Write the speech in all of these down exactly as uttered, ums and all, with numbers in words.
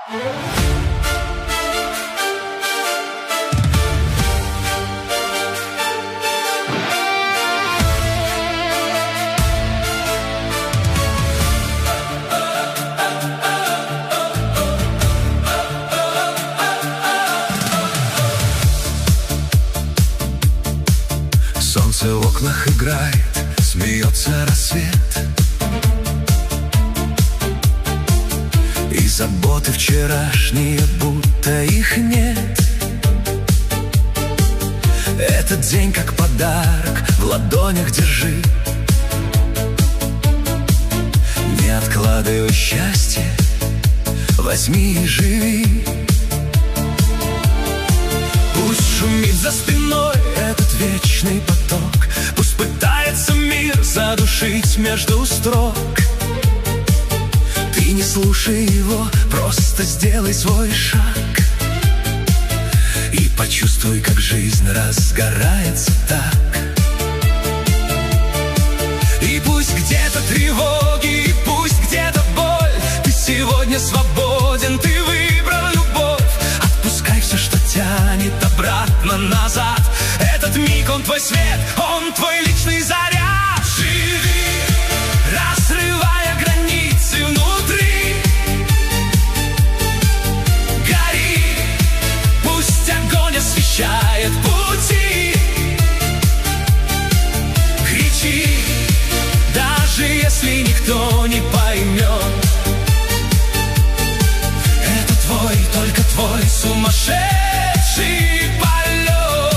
Солнце в окнах играет, смеется рассвет, и заботы вчерашние, будто их нет. Этот день как подарок в ладонях держи. Не откладывай счастье, возьми и живи. Пусть шумит за спиной этот вечный поток, пусть пытается мир задушить между строк. Ты не слушай его, просто сделай свой шаг и почувствуй, как жизнь разгорается так. И пусть где-то тревоги, и пусть где-то боль, ты сегодня свободен, ты выбрал любовь. Отпускай все, что тянет обратно назад. Этот миг, он твой свет, он твой личный заряд. Живи, разрывая границы внутри. Гори, пусть огонь освещает пути. Кричи, даже если никто не поймет. Это твой, только твой сумасшедший полет.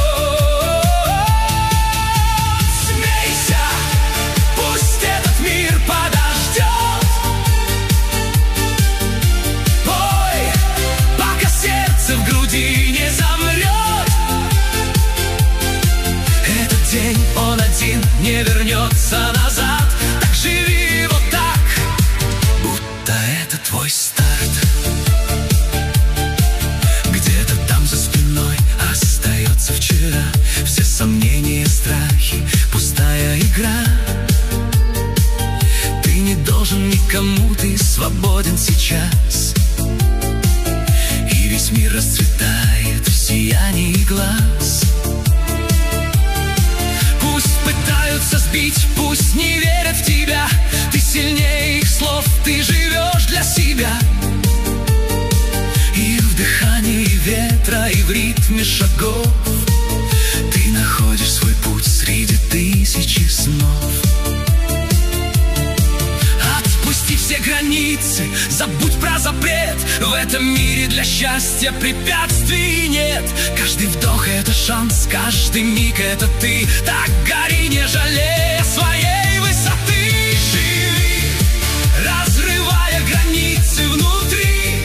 Смейся, пусть этот мир подождет. Пой, пока сердце в груди не замрет. Этот день, он один, не вернется назад. Так живи вот так, будто это твой старт. Где-то там за спиной остается вчера. Все сомнения, страхи, пустая игра. Ты не должен никому, ты свободен сейчас. И весь мир расцветает в сиянии глаз. Пусть пытаются сбить, пусть не верят в тебя. Ты сильнее их слов, ты живешь для себя. И в дыхании ветра, и в ритме шагов ты находишь свой путь среди тысячи снов. Отпусти все границы, забудь про запрет. В этом мире для счастья препятствий нет. Каждый вдох — это шанс, каждый миг — это ты. Так гори, не жалея своей высоты. Живи, разрывая границы внутри.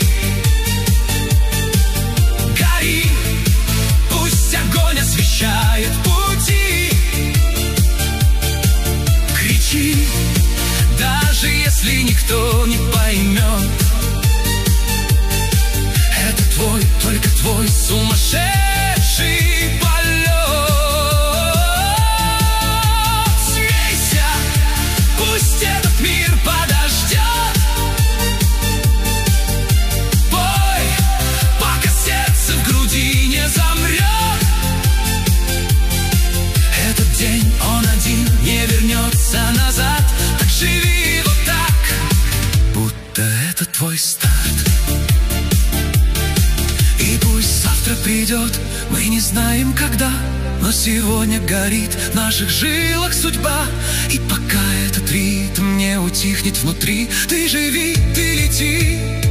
Гори, пусть огонь освещает пути. Кричи, даже если никто не поймет. Это твой, только твой сумасшедший полет. Смейся, пусть этот мир подождет. Пой, пока сердце в груди не замрет. Этот день, он один, не вернется назад. Так живи вот так, будто это твой старт. И пусть завтра придет, мы не знаем когда, но сегодня горит в наших жилах судьба. И пока этот ритм не утихнет внутри, ты живи, ты лети.